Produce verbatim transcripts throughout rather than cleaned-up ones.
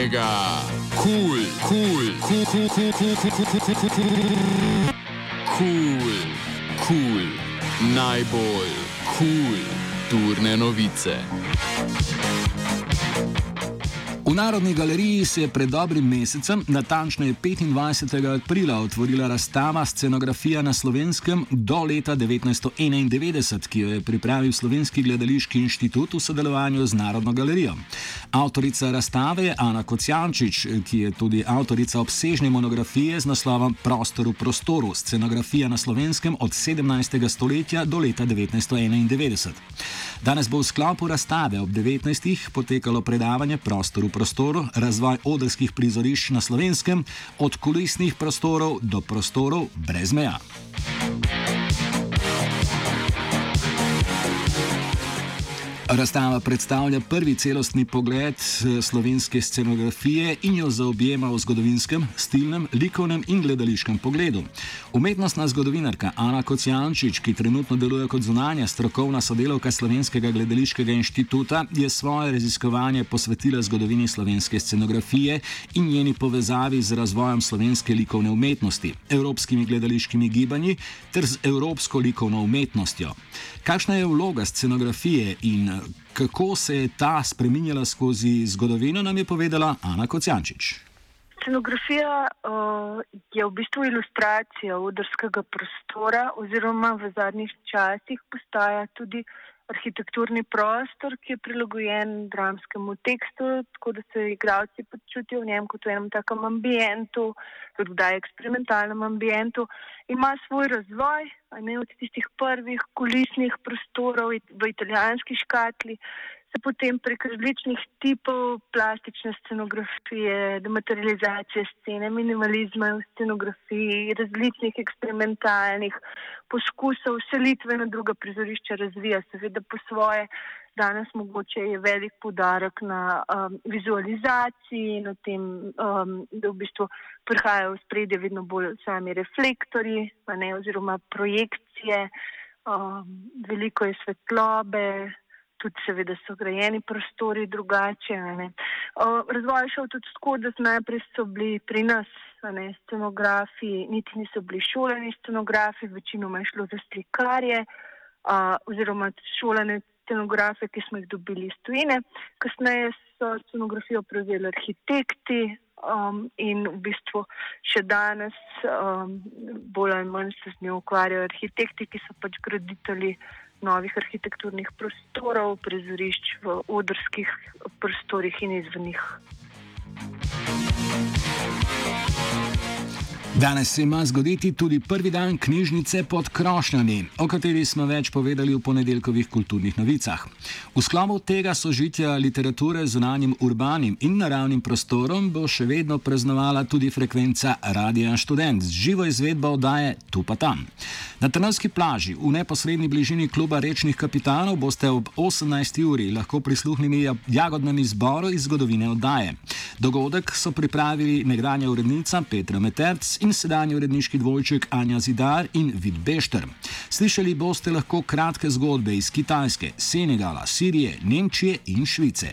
mega, kul, kul, kul, kul, kul, kul, kul, kul, kul, kul, kul, kul, najbolj kul, turne novice. V Narodni galeriji se je pred dobrim mesecem, natančneje petindvajsetega aprila, otvorila razstava Scenografija na Slovenskem do leta devetnajststo enaindevetdeset, ki jo je pripravil Slovenski gledališki inštitut v sodelovanju z Narodno galerijo. Avtorica razstave je Ana Kocijančič, ki je tudi avtorica obsežne monografije z naslovom Prostor v prostoru, Scenografija na Slovenskem od sedemnajstega stoletja do leta devetnajststo enaindevetdeset. Danes bo v sklopu razstave ob devetnajstih potekalo predavanje Prostor v prostoru, razvoj odrskih prizorišč na Slovenskem, od kulisnih prostorov do prostorov brez meja. Razstava predstavlja prvi celostni pogled slovenske scenografije in jo zaobjema v zgodovinskem, stilnem, likovnem in gledališkem pogledu. Umetnostna zgodovinarka Ana Kocijančič, ki trenutno deluje kot zunanja strokovna sodelavka Slovenskega gledališkega inštituta, je svoje raziskovanje posvetila zgodovini slovenske scenografije in njeni povezavi z razvojem slovenske likovne umetnosti, evropskimi gledališkimi gibanji ter z evropsko likovno umetnostjo. Kakšna je vloga scenografije in kako se je ta spreminjala skozi zgodovino, nam je povedala Ana Kocijančič. Scenografija uh, je v bistvu ilustracija odrskega prostora oziroma v zadnjih časih postaja tudi arhitekturni prostor, ki je prilagojen dramskemu tekstu, tako da se igralci počutijo v njem kot v enem takem ambientu, tudi kdaj eksperimentalnem ambientu. Ima svoj razvoj, a ne od tistih prvih kulisnih prostorov v italijanski škatli, se potem prek različnih tipov plastične scenografije, dematerializacije scene, minimalizma v scenografiji, različnih eksperimentalnih poskusov selitve na druga prizorišča razvija, seveda po svoje. Danes mogoče je velik poudarek na um, vizualizaciji, na tem, um, da v bistvu prihajajo v spredje vedno bolj sami reflektorji, pa ne, oziroma projekcije, um, veliko je svetlobe, tudi seveda so grajeni prostori drugače. Ne. Uh, razvoj je šel tudi tako, da najprej so bili pri nas ne, scenografi, niti niso bili šolani scenografi, večinoma je šlo za slikarje uh, oziroma šolane scenografe, ki smo jih dobili iz tujine. Kasneje so scenografijo prevzeli arhitekti um, in v bistvu še danes um, bolj ali manj se z njo ukvarjajo arhitekti, ki so pač graditelji novih arhitekturnih prostorov, prizorišč v odrskih prostorih in izven njih. Danes se ima zgoditi tudi prvi dan knjižnice pod krošnjami, o kateri smo več povedali v ponedeljkovih kulturnih novicah. V sklopu tega sožitja literature z zunanjim urbanim in naravnim prostorom bo še vedno praznovala tudi frekvenca Radia Študent z živo izvedbo oddaje Tu pa tam. Na Trnovski plaži v neposredni bližini kluba Rečnih kapitanov boste ob osemnajsti uri lahko prisluhnili jagodnemu izboru iz zgodovine oddaje. Dogodek so pripravili nekdanja urednica Petra Meterc in sedanji uredniški dvojček Anja Zidar in Vid Bešter. Slišali boste lahko kratke zgodbe iz Kitajske, Senegala, Sirije, Nemčije in Švice.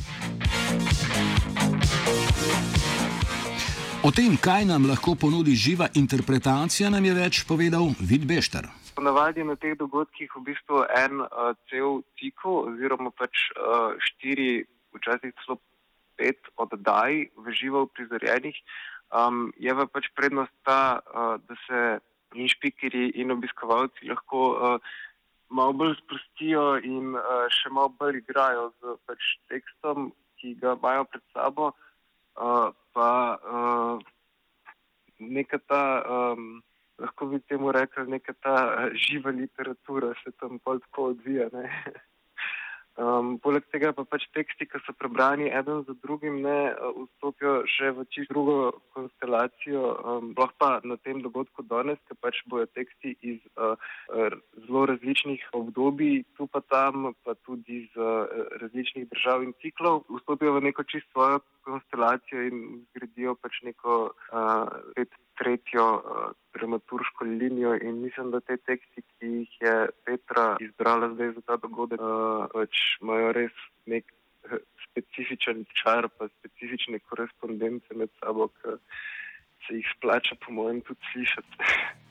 O tem, kaj nam lahko ponudi živa interpretacija, nam je več povedal Vid Bešter. Ponavadi je na teh dogodkih v bistvu en uh, cel cikl oziroma pač uh, štiri, včasih celo pet oddaj v živo prizorjenih. Um, je pa pač prednost ta, uh, da se inšpikeri in obiskovalci lahko uh, malo bolj sprostijo in uh, še malo bolj igrajo z pač tekstom, ki ga imajo pred sabo, uh, pa uh, neka ta, um, lahko bi temu rekli, neka ta živa literatura se tam pol tako odvija, ne. Um, poleg tega pa pač teksti, ki so prebrani eden za drugim, ne vstopijo še v čisto drugo konstelacijo, um, lahko pa na tem dogodku danes, ker pač bojo teksti iz uh, zelo različnih obdobij, tu pa tam, pa tudi iz uh, različnih držav in ciklov, vstopijo v neko čisto svojo konstelacijo in zgradijo pač neko uh, tretjo uh, dramaturško linijo in mislim, da te teksti, ki jih je Petra izbrala zdaj za ta dogodek, uh, pač imajo res nek specifičen čar, pa specifične korespondence med sabo, ki se jih splača, po mojem, tudi slišati.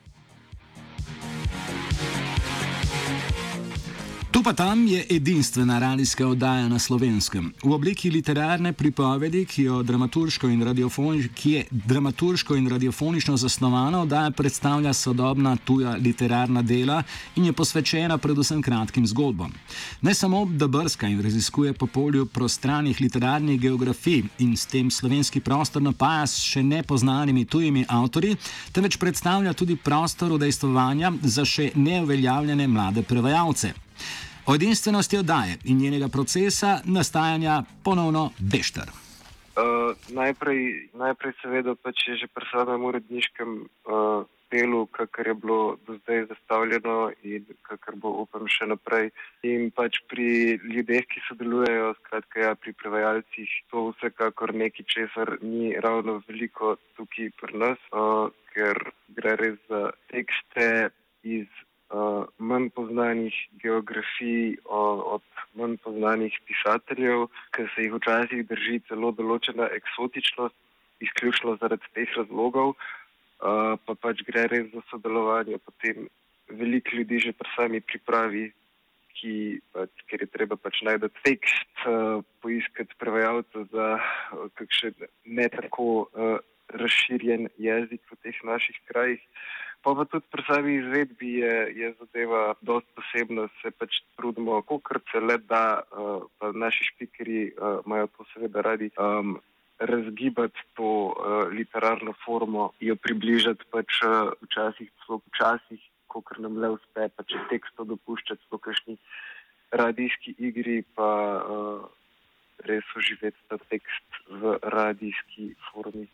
Tu pa tam je edinstvena radijska oddaja na Slovenskem. V obliki literarne pripovedi, ki, dramaturško in ki je dramaturško in radiofonično zasnovana, oddaja predstavlja sodobna tuja literarna dela in je posvečena predvsem kratkim zgodbam. Ne samo, da brska in raziskuje po polju prostranih literarnih geografij in s tem slovenski prostor napaja s še nepoznanimi tujimi avtorji, temveč predstavlja tudi prostor udejstvovanja za še neuveljavljene mlade prevajalce. O edinstvenosti oddaje in njenega procesa nastajanja ponovno Bešter. Uh, najprej, najprej seveda pač je že pri samem uredniškem uh, delu, kakor je bilo do zdaj zastavljeno in kakor bo, upam, še naprej. In pač pri ljudeh, ki sodelujejo, skratka ja, pri prevajalcih, to vsekakor nekaj, česar ni ravno veliko tukaj pri nas, uh, ker gre res za tekste iz Uh, manj poznanih geografij uh, od manj poznanih pisateljev, ker se jih včasih drži celo določena eksotičnost, izključno zaradi teh razlogov, uh, pa pač gre res za sodelovanje. Potem veliko ljudi že pri sami pripravi, ki, pač, ker je treba pač najti tekst, uh, poiskati prevajalca za uh, kakšen ne tako uh, razširjen jezik v teh naših krajih. Pa pa tudi pri sami izvedbi je, je zadeva dosti posebna, se pač trudimo, kolikor se le da, uh, pa naši špikerji uh, imajo to seveda radi, um, razgibati to uh, literarno formo, jo približati pač uh, včasih, celo včasih, kolikor nam le uspe, pa če teksto dopuščati v kakšni radijski igri, pa uh, res oživeti ta tekst v radijski formi.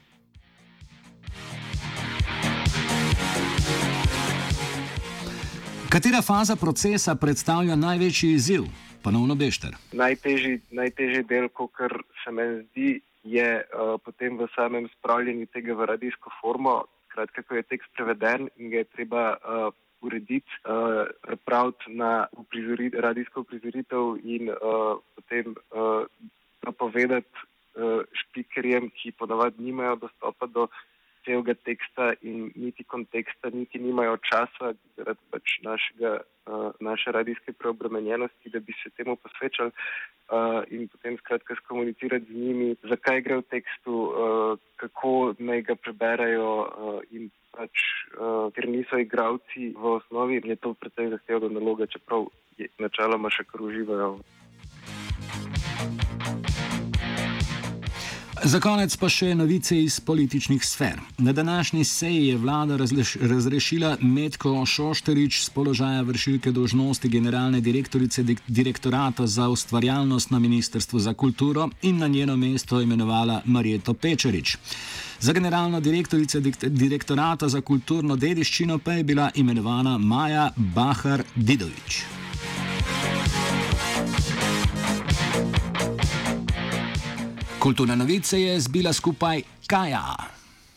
Katera faza procesa predstavlja največji izziv? Ponovno Bešter. Najtežji, najtežji del, kakor se meni zdi, je uh, potem v samem spravljanju tega v radijsko formo. Skratka, ko je tekst preveden in ga je treba uh, urediti, uh, praviti na uprizorit, radijsko uprizoritev in uh, potem uh, napovedati uh, špikerjem, ki ponavadi nimajo dostopa do celega teksta in niti konteksta, niti nimajo časa zaradi pač našega, uh, naše radijske preobremenjenosti, da bi se temu posvečali uh, in potem skratka skomunicirati z njimi, zakaj gre v tekstu, uh, kako naj ga preberajo uh, in pač, uh, ker niso igralci v osnovi, je to precej zahtevna naloga, čeprav je načeloma še kar uživajo. Za konec pa še novice iz političnih sfer. Na današnji seji je vlada razleš, razrešila Metko Šošterič z položaja vršilke dolžnosti generalne direktorice direktorata za ustvarjalnost na Ministrstvu za kulturo in na njeno mesto imenovala Marjeto Pečarič. Za generalno direktorico direktorata za kulturno dediščino pa je bila imenovana Maja Bahar Didovič. Kulturne novice je zbila skupaj Kaja.